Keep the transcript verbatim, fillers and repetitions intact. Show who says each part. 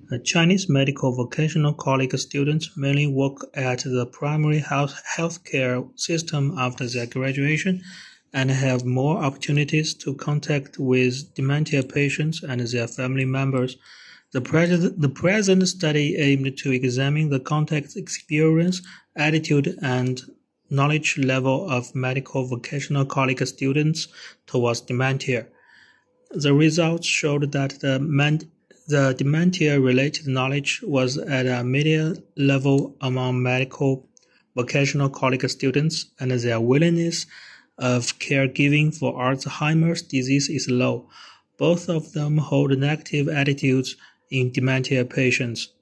Speaker 1: Uh, Chinese medical vocational college students mainly work at the primary health healthcare system after their graduation and have more opportunities to contact with dementia patients and their family members. The present, the present study aimed to examine the contact experience, attitude, and knowledge level of medical vocational college students towards dementia. The results showed that the, man, the dementia-related knowledge was at a median level among medical vocational college students, and their willingness of caregiving for Alzheimer's disease is low. Both of them hold negative attitudes in dementia patients.